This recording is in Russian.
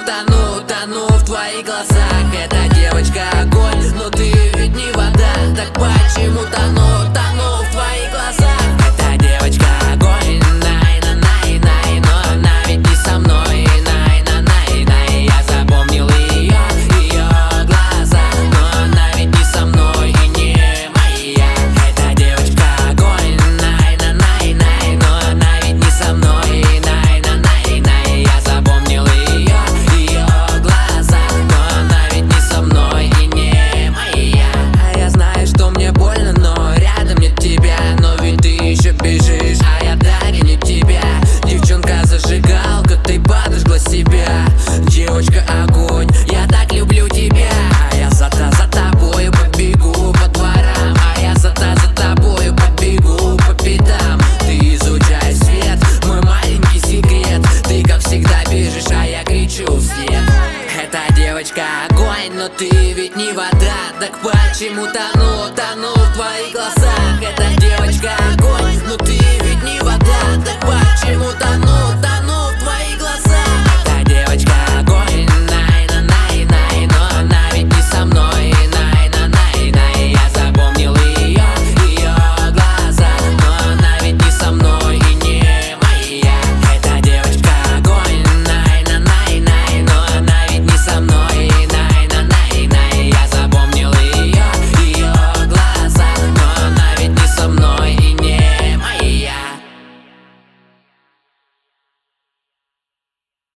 тону в твоих глазах. Эта девочка огонь, но ты ведь не вода. Так почему тону в твоих глазах? Эта девочка огонь, най-на-най-най, но она ведь не со мной, най-на-най-най. Я запомнил ее глаза, но она ведь не со мной и не моя. Эта девочка огонь, най-на-най-най, но она ведь не со мной, най-на-най-най. Я запомнил ее глаза, но она ведь не со мной и не моя. А я знаю, что мне больно, но рядом нет тебя. Но ведь ты еще бежишь, а я догоню тебя. Девчонка зажигалка, ты подожгла себя. Девочка огонь, я так люблю тебя. А я за тобою побегу по дворам. А я за тобою побегу по пятам. Ты изучаешь свет, мой маленький секрет. Ты как всегда бежишь, а я кричу вслед. Эта девочка огонь, но ты ведь не вода. Так почему тону в твоих глазах? Эта девочка огонь, но ты ведь не вода. Так почему тону